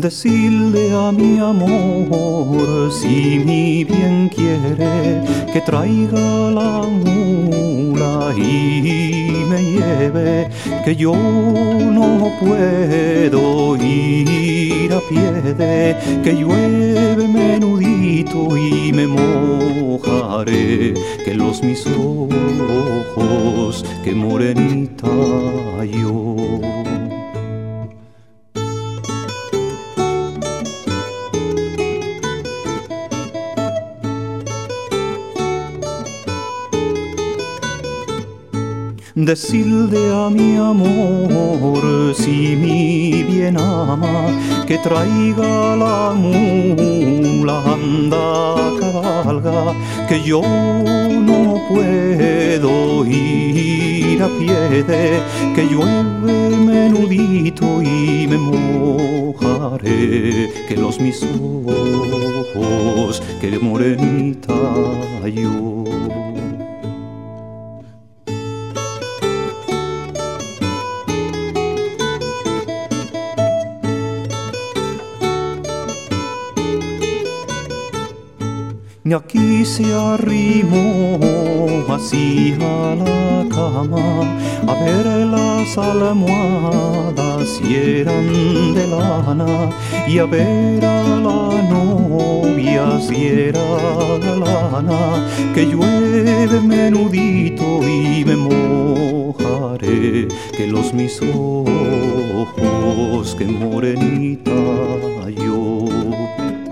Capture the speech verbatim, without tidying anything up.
Decirle a mi amor, si mi bien quiere, que traiga la mula y me lleve, que yo no puedo ir a pie, que llueve menudito y me mojaré, que los mis ojos, que morenita yo. Decirle a mi amor, si mi bien ama, que traiga la mula, anda, cabalga, que yo no puedo ir a pie, que llueve menudito y me mojaré, que los mis ojos, que morenita yo. Y aquí se arrimó así a la cama a ver las almohadas si eran de lana, y a ver a la novia si era galana, que llueve menudito y me mojaré, que los mis ojos, que morenita yo.